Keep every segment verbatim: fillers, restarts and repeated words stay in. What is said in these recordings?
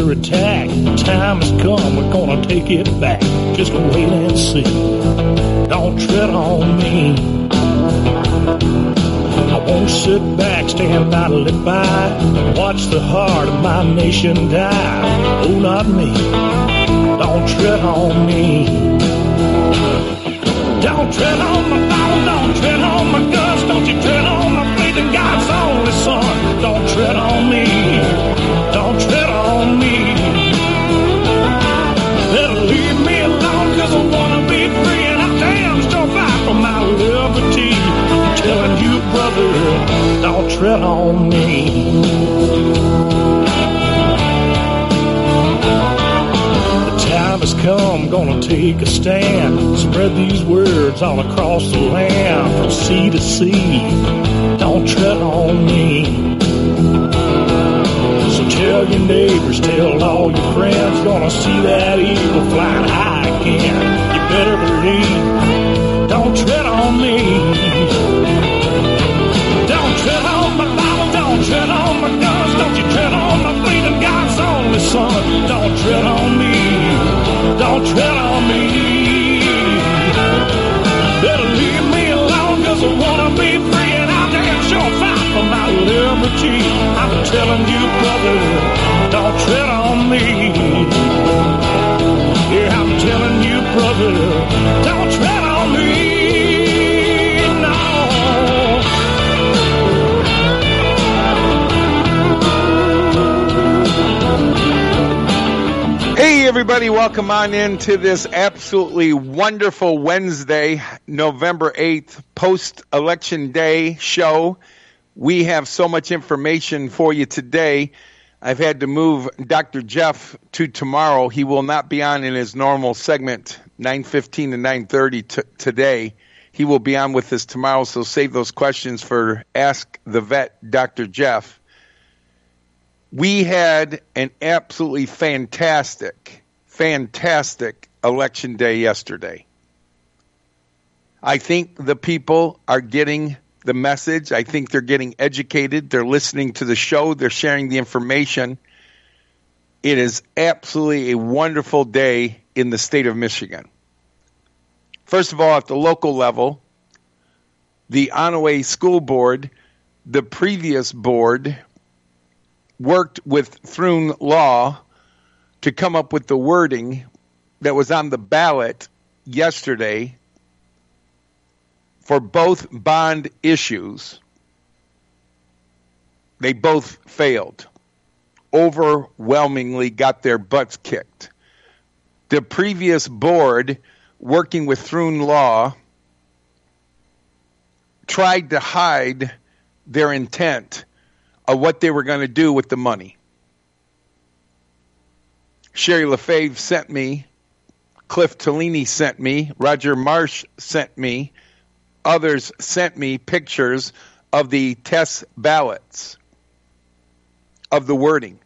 under attack. Time has come, we're gonna take it back. Just wait and see. Don't tread on me. I won't sit back, stand idly by, and watch the heart of my nation die. Oh, not me. Don't tread on me. Don't tread on my Bible, don't tread on my guns, don't you tread on my faith in God's only Son. Don't tread on me, don't tread on me. Better leave me alone, cause I wanna be free, and I damn sure fight for my liberty. I'm telling you, brother, don't tread on me. Time has come, gonna take a stand. Spread these words all across the land, from sea to sea. Don't tread on me. So tell your neighbors, tell all your friends, gonna see that eagle flying high again. You better believe. Don't tread on me. Don't tread on my Bible, don't tread on my guns, don't you tread on my faith in God's only Son. Don't tread on me. Don't tread on me. Better leave me alone, cause I wanna be free, and I'll damn sure fight for my liberty. I'm telling you, brother, don't tread on me. Yeah, I'm telling you, brother, don't tread on me. Hey everybody, welcome on into this absolutely wonderful Wednesday, November eighth, post-election day show. We have so much information for you today. I've had to move Doctor Jeff to tomorrow. He will not be on in his normal segment, nine fifteen to nine thirty t- today. He will be on with us tomorrow, so save those questions for Ask the Vet, Doctor Jeff. We had an absolutely fantastic, fantastic election day yesterday. I think the people are getting the message. I think they're getting educated. They're listening to the show. They're sharing the information. It is absolutely a wonderful day in the state of Michigan. First of all, at the local level, the Onaway School Board, the previous board, worked with Thrun Law to come up with the wording that was on the ballot yesterday for both bond issues. They both failed. Overwhelmingly got their butts kicked. The previous board, working with Thrun Law, tried to hide their intent of what they were going to do with the money. Sherry LaFave sent me, Cliff Tellini sent me, Roger Marsh sent me, others sent me pictures of the test ballots, of the wording.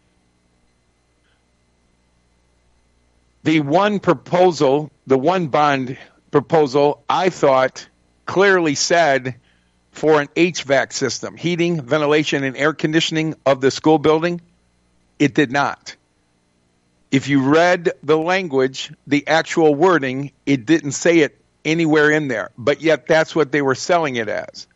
The one proposal, the one bond proposal, I thought clearly said for an H V A C system, heating, ventilation, and air conditioning of the school building. It did not. If you read the language, the actual wording, it didn't say it anywhere in there, but yet that's what they were selling it as.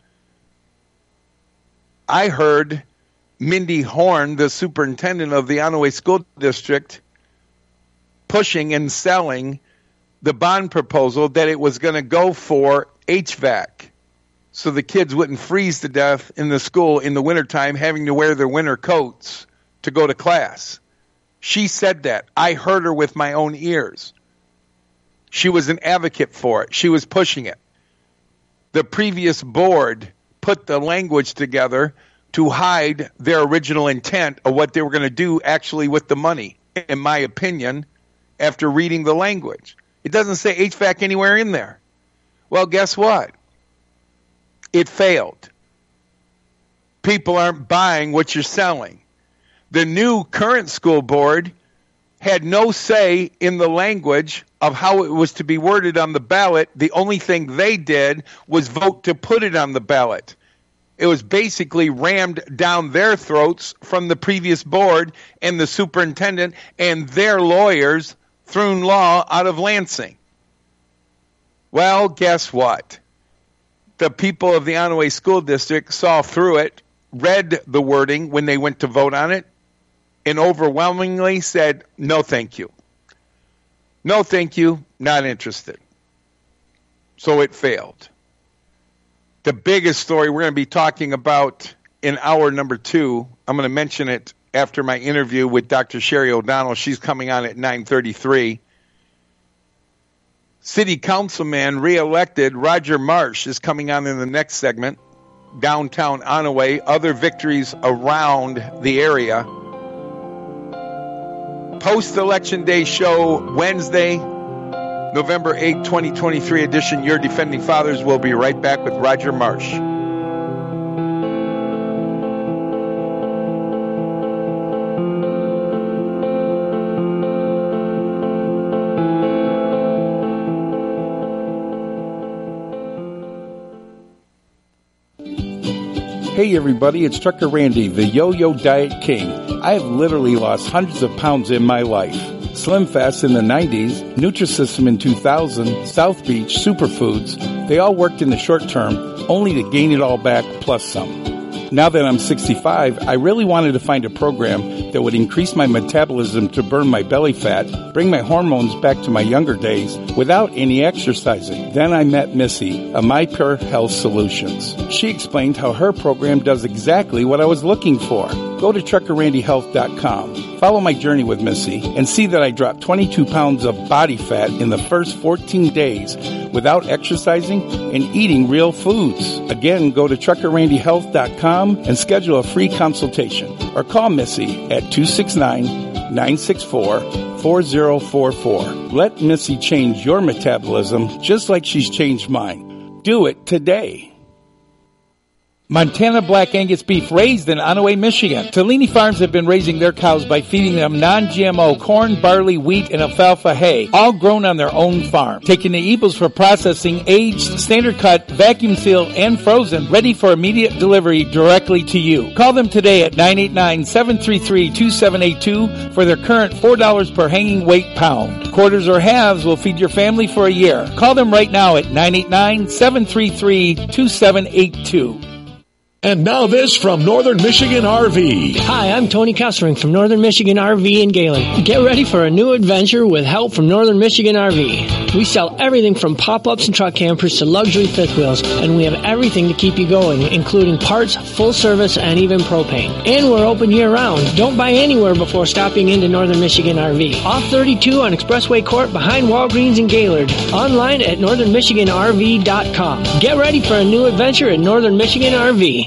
I heard Mindy Horn, the superintendent of the Onaway School District, pushing and selling the bond proposal that it was going to go for H V A C, so the kids wouldn't freeze to death in the school in the wintertime having to wear their winter coats to go to class. She said that. I heard her with my own ears. She was an advocate for it. She was pushing it. The previous board put the language together to hide their original intent of what they were going to do actually with the money, in my opinion, after reading the language. It doesn't say H V A C anywhere in there. Well, guess what? It failed. People aren't buying what you're selling. The new current school board had no say in the language of how it was to be worded on the ballot. The only thing they did was vote to put it on the ballot. It was basically rammed down their throats from the previous board and the superintendent and their lawyers, Thrun Law, out of Lansing. Well, guess what? The people of the Onaway School District saw through it, read the wording when they went to vote on it, and overwhelmingly said, no, thank you. No, thank you, not interested. So it failed. The biggest story we're going to be talking about in hour number two, I'm going to mention it after my interview with Doctor Sherry O'Donnell. She's coming on at nine thirty-three. City Councilman reelected Roger Marsh is coming on in the next segment. Downtown Onaway, other victories around the area. Post-election day show Wednesday, November eighth, twenty twenty-three edition, Your Defending Fathers. Will be right back with Roger Marsh. Hey everybody, it's Trucker Randy, the Yo-Yo Diet King. I have literally lost hundreds of pounds in my life. Slim Fast in the nineties, Nutrisystem in two thousand, South Beach, Superfoods, they all worked in the short term, only to gain it all back plus some. Now that I'm sixty-five, I really wanted to find a program that would increase my metabolism to burn my belly fat, bring my hormones back to my younger days without any exercising. Then I met Missy of My Pure Health Solutions. She explained how her program does exactly what I was looking for. Go to trucker randy health dot com. Follow my journey with Missy and see that I dropped twenty-two pounds of body fat in the first fourteen days without exercising and eating real foods. Again, go to trucker randy health dot com and schedule a free consultation or call Missy at two six nine, nine six four, four zero four four. Let Missy change your metabolism just like she's changed mine. Do it today. Montana Black Angus beef raised in Onaway, Michigan. Tellini Farms have been raising their cows by feeding them non-G M O corn, barley, wheat, and alfalfa hay, all grown on their own farm. Taking the eagles for processing, aged, standard cut, vacuum sealed, and frozen, ready for immediate delivery directly to you. Call them today at nine eight nine, seven three three, two seven eight two for their current four dollars per hanging weight pound. Quarters or halves will feed your family for a year. Call them right now at nine eight nine, seven three three, two seven eight two. And now this from Northern Michigan R V. Hi, I'm Tony Kessering from Northern Michigan R V in Gaylord. Get ready for a new adventure with help from Northern Michigan R V. We sell everything from pop-ups and truck campers to luxury fifth wheels, and we have everything to keep you going, including parts, full service, and even propane. And we're open year-round. Don't buy anywhere before stopping into Northern Michigan R V. Off thirty-two on Expressway Court behind Walgreens in Gaylord. Online at northern michigan r v dot com. Get ready for a new adventure in Northern Michigan R V.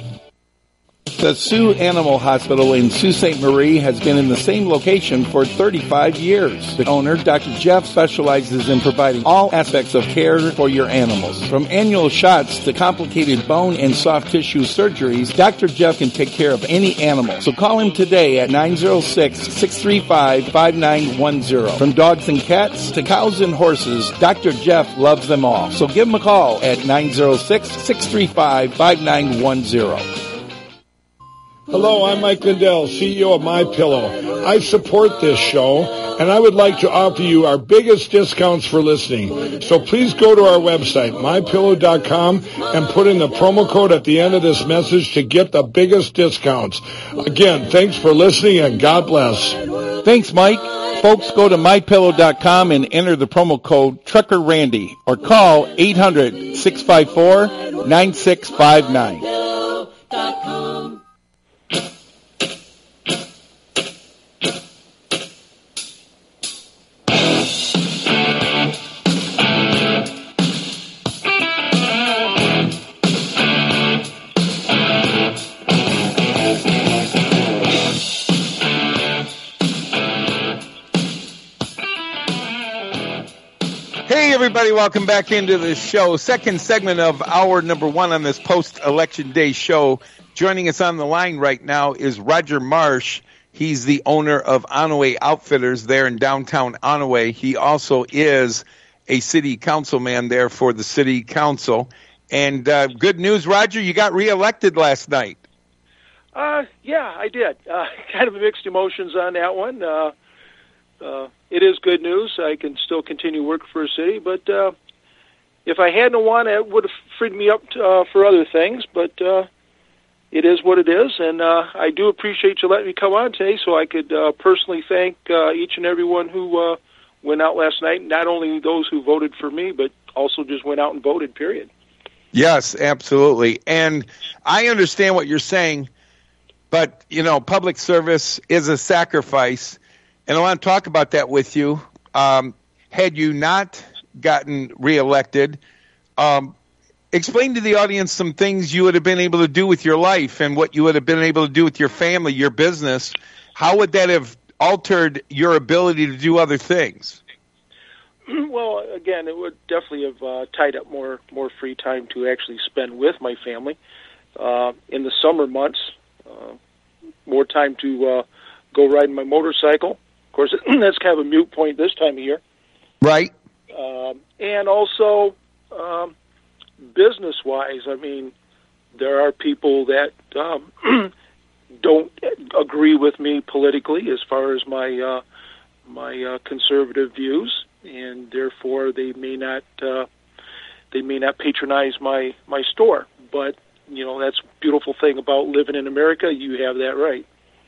The Sioux Animal Hospital in Sault Ste. Marie has been in the same location for thirty-five years. The owner, Doctor Jeff, specializes in providing all aspects of care for your animals. From annual shots to complicated bone and soft tissue surgeries, Doctor Jeff can take care of any animal. So call him today at nine oh six, six three five, five nine one zero. From dogs and cats to cows and horses, Doctor Jeff loves them all. So give him a call at nine oh six, six three five, five nine one zero. Hello, I'm Mike Lindell, C E O of MyPillow. I support this show, and I would like to offer you our biggest discounts for listening. So please go to our website, my pillow dot com, and put in the promo code at the end of this message to get the biggest discounts. Again, thanks for listening, and God bless. Thanks, Mike. Folks, go to my pillow dot com and enter the promo code Trucker Randy or call eight hundred, six five four, nine six five nine. Everybody, welcome back into the show. Second segment of hour number one on this post-election day show. Joining us on the line right now is Roger Marsh. He's the owner of Onaway Outfitters there in downtown Onaway. He also is a city councilman there for the city council. And uh, good news, Roger, you got reelected last night. Uh, yeah, I did. Uh, kind of mixed emotions on that one. Uh, uh, it is good news. I can still continue working for a city, but uh, if I hadn't won, it would have freed me up to, uh, for other things. But uh, it is what it is, and uh, I do appreciate you letting me come on today so I could uh, personally thank uh, each and everyone who uh, went out last night, not only those who voted for me, but also just went out and voted, period. Yes, absolutely. And I understand what you're saying. But, you know, public service is a sacrifice, and I want to talk about that with you. Um, had you not gotten reelected, um, explain to the audience some things you would have been able to do with your life and what you would have been able to do with your family, your business. How would that have altered your ability to do other things? Well, again, it would definitely have uh, tied up more, more free time to actually spend with my family. Uh, in the summer months, Uh, more time to uh, go riding my motorcycle. Of course, that's kind of a moot point this time of year. Right. Um, and also, um, business-wise, I mean, there are people that um, don't agree with me politically as far as my uh, my uh, conservative views, and therefore they may not uh, they may not patronize my, my store, but you know, that's a beautiful thing about living in America. You have that right.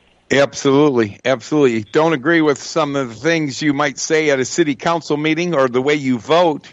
Absolutely. Absolutely. Don't agree with some of the things you might say at a city council meeting or the way you vote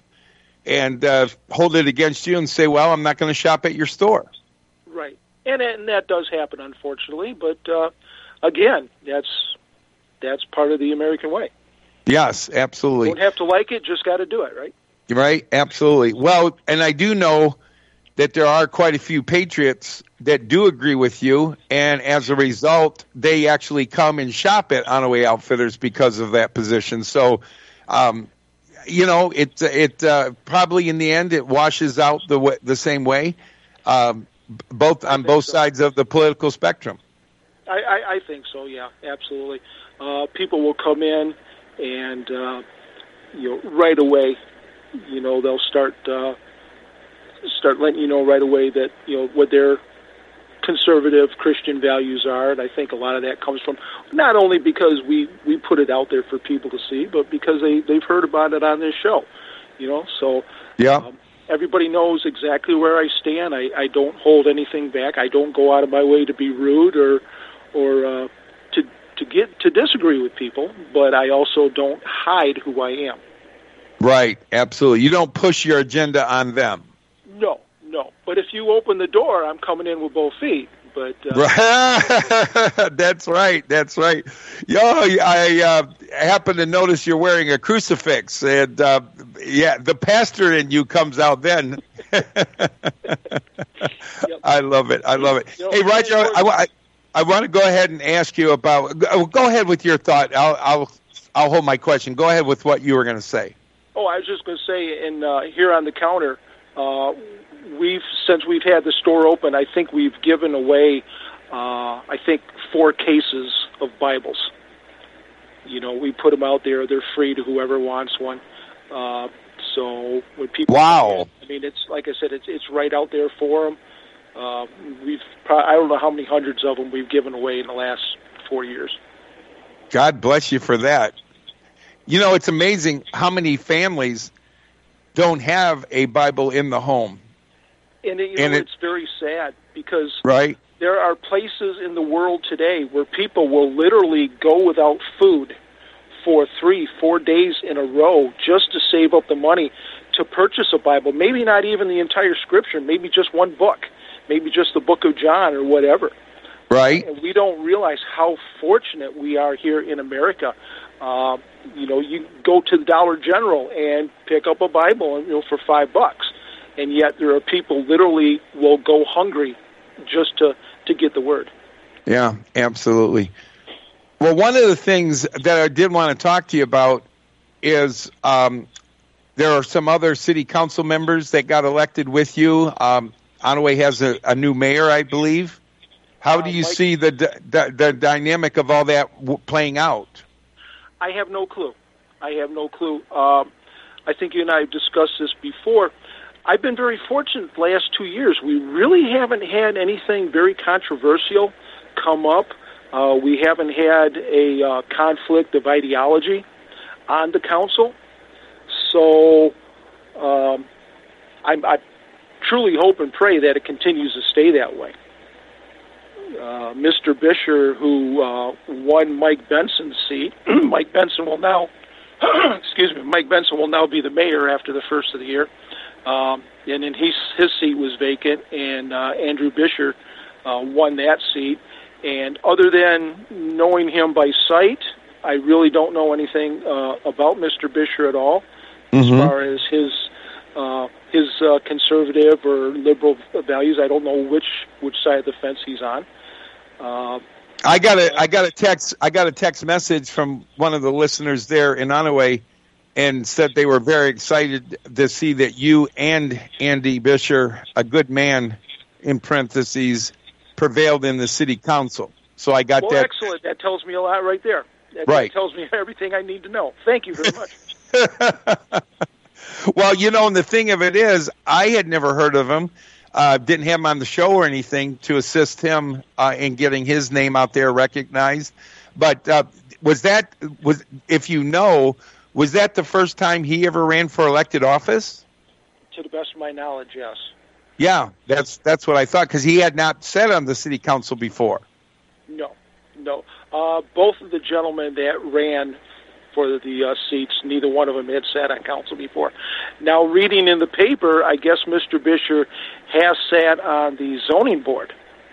and uh, hold it against you and say, well, I'm not going to shop at your store. Right. And, and that does happen, unfortunately. But, uh, again, that's that's part of the American way. Yes, absolutely. You don't have to like it, just got to do it, right? Right. Absolutely. Well, and I do know that there are quite a few patriots that do agree with you, and as a result, they actually come and shop at Onaway Outfitters because of that position. So, um, you know, it it uh, probably in the end it washes out the w- the same way, um, both on both so. sides of the political spectrum. I, I, I think so. Yeah, absolutely. Uh, people will come in, and uh, you know, right away, you know, they'll start. Uh, start letting you know right away that, you know, what their conservative Christian values are. And I think a lot of that comes from not only because we, we put it out there for people to see, but because they, they've heard about it on this show, you know. So yeah. um, everybody knows exactly where I stand. I, I don't hold anything back. I don't go out of my way to be rude or or uh, to to get to disagree with people, but I also don't hide who I am. Right, absolutely. You don't push your agenda on them. No, no. But if you open the door, I'm coming in with both feet. But uh, that's right. That's right. Yo, I uh, happen to notice you're wearing a crucifix, and uh, yeah, the pastor in you comes out then. Yep. I love it. I love it. You know, hey, Roger, I, I, I want to go ahead and ask you about. Go ahead with your thought. I'll I'll I'll hold my question. Go ahead with what you were going to say. Oh, I was just going to say, in uh, here on the counter. Uh, we've since we've had the store open, I think we've given away, uh, I think, four cases of Bibles. You know, we put them out there; they're free to whoever wants one. Uh, so when people, wow, in, I mean, it's like I said, it's it's right out there for them. Uh, we've probably, I don't know how many hundreds of them we've given away in the last four years. God bless you for that. You know, it's amazing how many families don't have a Bible in the home. And, you and know, it, it's very sad because right? there are places in the world today where people will literally go without food for three, four days in a row just to save up the money to purchase a Bible. Maybe not even the entire Scripture, maybe just one book, maybe just the book of John or whatever. Right. And we don't realize how fortunate we are here in America. Uh, you know, you go to the Dollar General and pick up a Bible, you know, for five bucks, and yet there are people literally will go hungry just to, to get the word. Yeah, absolutely. Well, one of the things that I did want to talk to you about is um, there are some other city council members that got elected with you. Um, Onaway has a, a new mayor, I believe. How do you uh, Mike, see the, the the dynamic of all that w- playing out? I have no clue. I have no clue. Um, I think you and I have discussed this before. I've been very fortunate the last two years. We really haven't had anything very controversial come up. Uh, we haven't had a uh, conflict of ideology on the council. So um, I, I truly hope and pray that it continues to stay that way. Uh, Mister Bisher, who uh, won Mike Benson's seat, Mike Benson will now, excuse me, Mike Benson will now be the mayor after the first of the year, um, and then his his seat was vacant, and uh, Andrew Bisher uh, won that seat. And other than knowing him by sight, I really don't know anything uh, about Mister Bisher at all, mm-hmm. as far as his uh, his uh, conservative or liberal values. I don't know which which side of the fence he's on. Uh, I got a I got a text I got a text message from one of the listeners there in Onaway, and said they were very excited to see that you and Andy Bisher, a good man, in parentheses, prevailed in the city council. So I got well, that. Excellent. That tells me a lot right there. That right. tells me everything I need to know. Thank you very much. Well, you know, and the thing of it is, I had never heard of him. Uh, didn't have him on the show or anything to assist him uh, in getting his name out there recognized. But uh, was that, was if you know, was that the first time he ever ran for elected office? To the best of my knowledge, yes. Yeah, that's that's what I thought, because he had not sat on the city council before. No, no. Uh, both of the gentlemen that ran for the uh, seats, neither one of them had sat on council before. Now, reading in the paper, I guess Mister Bisher has sat on the zoning board.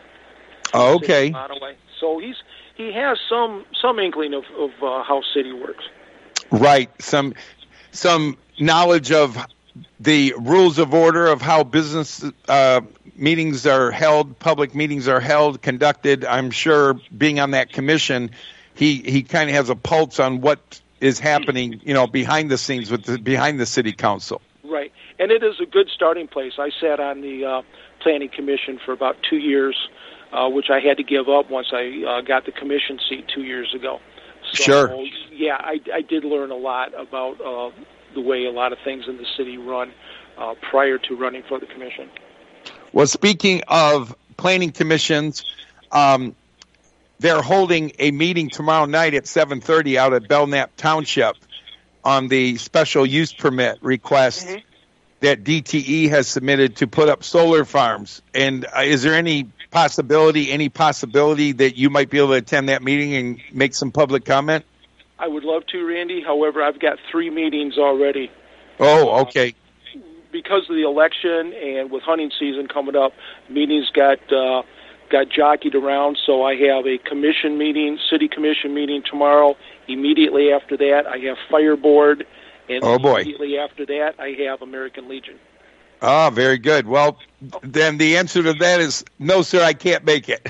Oh, okay. So he's he has some some inkling of, of uh, how city works. Right. Some some knowledge of the rules of order of how business uh, meetings are held, public meetings are held, conducted. I'm sure being on that commission, he, he kind of has a pulse on what is happening, you know, behind the scenes with the, behind the city council. Right, and it is a good starting place. I sat on the uh, planning commission for about two years, uh, which I had to give up once I uh, got the commission seat two years ago. So, sure. Yeah, I, I did learn a lot about uh, the way a lot of things in the city run uh, prior to running for the commission. Well, speaking of planning commissions, um, they're holding a meeting tomorrow night at seven thirty out at Belknap Township on the special use permit request mm-hmm. that D T E has submitted to put up solar farms. And uh, is there any possibility, any possibility that you might be able to attend that meeting and make some public comment? I would love to, Randy. However, I've got three meetings already. Oh, okay. Uh, because of the election and with hunting season coming up, meetings got uh, got jockeyed around. So I have a commission meeting, city commission meeting tomorrow. Immediately after that, I have fire board, and oh, boy. immediately after that, I have American Legion. Ah, very good. Well, then the answer to that is no, sir. I can't make it.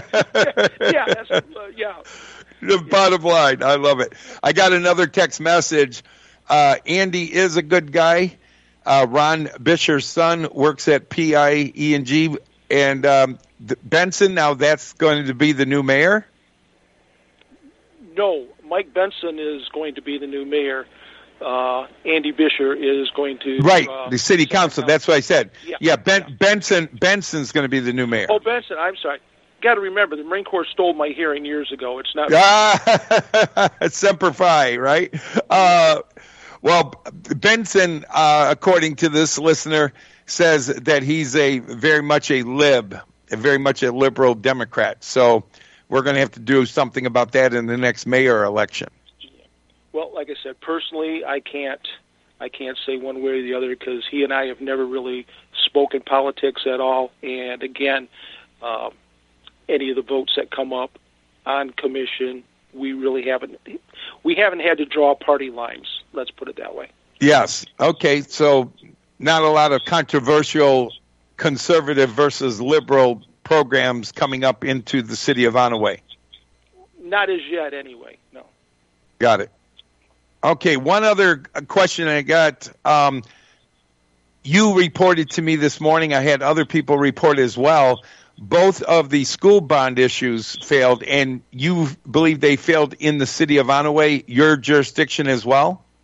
yeah, that's uh, yeah. The bottom line. I love it. I got another text message. Uh, Andy is a good guy. Uh, Ron Bisher's son works at P I E and G. And um, Benson, now that's going to be the new mayor? No, Mike Benson is going to be the new mayor. Uh, Andy Bisher is going to... Right, uh, the city council. council. That's what I said. Yeah, yeah, ben, yeah. Benson. Benson's going to be the new mayor. Oh, Benson, I'm sorry. Got to remember, the Marine Corps stole my hearing years ago. It's not. Ah, Semper Fi, right? Uh, well, Benson, uh, according to this listener, says that he's a very much a lib, a very much a liberal Democrat. So we're going to have to do something about that in the next mayor election. Well, like I said, personally, I can't. I can't say one way or the other because he and I have never really spoken politics at all. And again. Uh, any of the votes that come up on commission, we really haven't we haven't had to draw party lines. Let's put it that way. Yes. Okay. So not a lot of controversial conservative versus liberal programs coming up into the city of Onaway. Not as yet, anyway. No. Got it. Okay. One other question I got. Um, you reported to me this morning. I had other people report as well. Both of the school bond issues failed, and you believe they failed in the city of Onaway, your jurisdiction as well?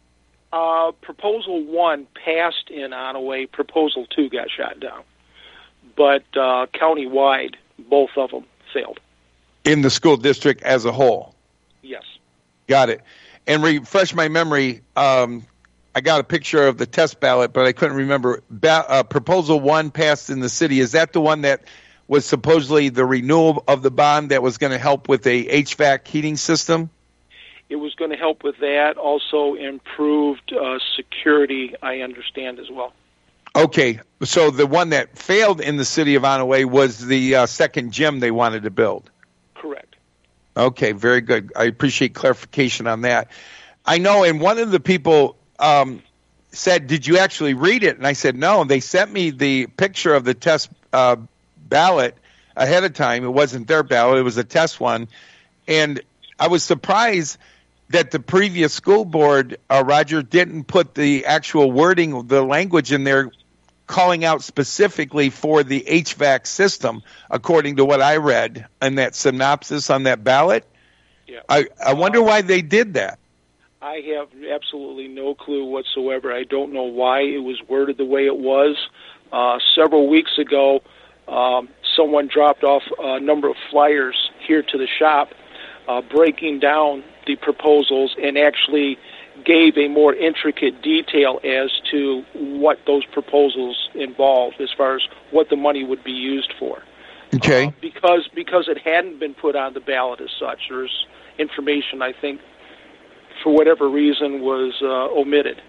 Uh, proposal one passed in Onaway. Proposal two got shot down. But uh, county-wide, both of them failed. In the school district as a whole? Yes. Got it. And refresh my memory, um, I got a picture of the test ballot, but I couldn't remember. Ba- uh, proposal one passed in the city. Is that the one that was supposedly the renewal of the bond that was going to help with a H V A C heating system? It was going to help with that. Also improved uh, security, I understand, as well. Okay, so the one that failed in the city of Onaway was the uh, second gym they wanted to build. Correct. Okay, very good. I appreciate clarification on that. I know, and one of the people um, said, did you actually read it? And I said, no. They sent me the picture of the test uh, ballot ahead of time. It wasn't their ballot. It was a test one. And I was surprised that the previous school board, uh, Roger, didn't put the actual wording, the language in there calling out specifically for the H V A C system, according to what I read in that synopsis on that ballot. Yeah. I, I wonder why they did that. I have absolutely no clue whatsoever. I don't know why it was worded the way it was. Uh, several weeks ago, um, someone dropped off a number of flyers here to the shop uh, breaking down the proposals and actually gave a more intricate detail as to what those proposals involved as far as what the money would be used for. Okay. Uh, because because it hadn't been put on the ballot as such. There's information, I think, for whatever reason, was uh, omitted.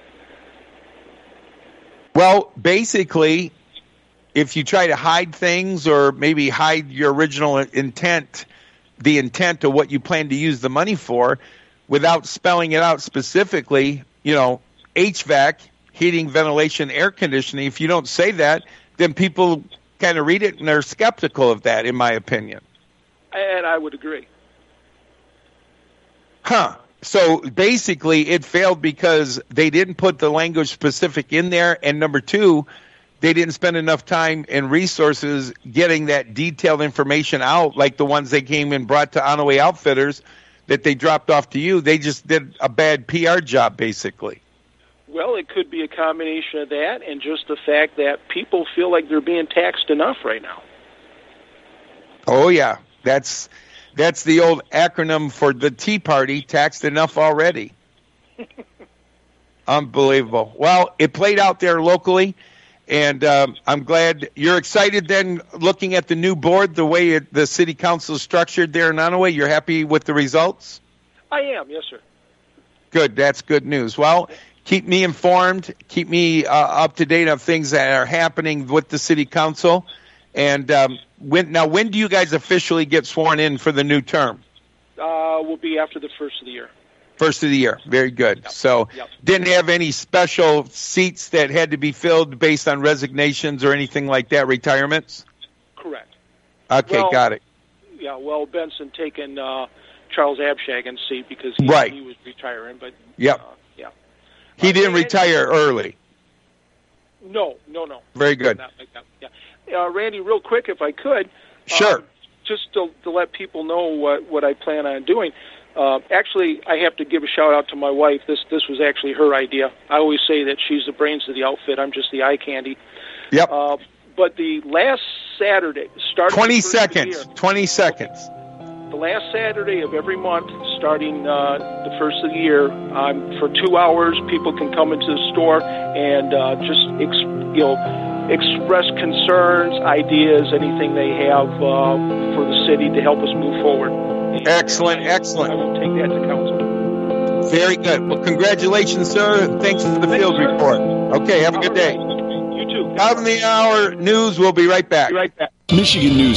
Well, basically, if you try to hide things or maybe hide your original intent, the intent of what you plan to use the money for, without spelling it out specifically, you know, H V A C, heating, ventilation, air conditioning, if you don't say that, then people kind of read it and they're skeptical of that, in my opinion. And I would agree. Huh. So basically it failed because they didn't put the language specific in there, and number two, they didn't spend enough time and resources getting that detailed information out, like the ones they came and brought to Onaway Outfitters that they dropped off to you. They just did a bad P R job, basically. Well, it could be a combination of that and just the fact that people feel like they're being taxed enough right now. Oh, yeah. That's that's the old acronym for the Tea Party, taxed enough already. Unbelievable. Well, it played out there locally, and um, I'm glad you're excited then looking at the new board, the way it, the city council is structured there in Onaway. You're happy with the results? I am, yes, sir. Good. That's good news. Well, keep me informed. Keep me uh, up to date on things that are happening with the city council. And um, when now, when do you guys officially get sworn in for the new term? Uh, will be after the first of the year. First of the year. Very good. Yep. So Yep. Didn't have any special seats that had to be filled based on resignations or anything like that, retirements? Correct. Okay, Well, got it. Yeah, well, Benson taking uh, Charles Abshagan's seat because he, Right. he was retiring, but Yep. uh, yeah. He Uh, didn't and- retire early. No, no, no. Very good. Not like that. Yeah. Uh, Randy, real quick, if I could. Sure. Um, just to, to let people know what, what I plan on doing. Uh, actually, I have to give a shout-out to my wife. This this was actually her idea. I always say that she's the brains of the outfit. I'm just the eye candy. Yep. Uh, but the last Saturday, starting twenty the first of the seconds. year- twenty seconds. the last Saturday of every month, starting uh, the first of the year, um, for two hours, people can come into the store and uh, just ex- you know express concerns, ideas, anything they have uh, for the city to help us move forward. And Excellent, I, excellent. I will take that to council. Very good. Well, congratulations, sir. and Thanks for the Thank field you, sir. report. Okay, have a good day. You too. Out in the hour news. We'll be right back. Be right back. Michigan News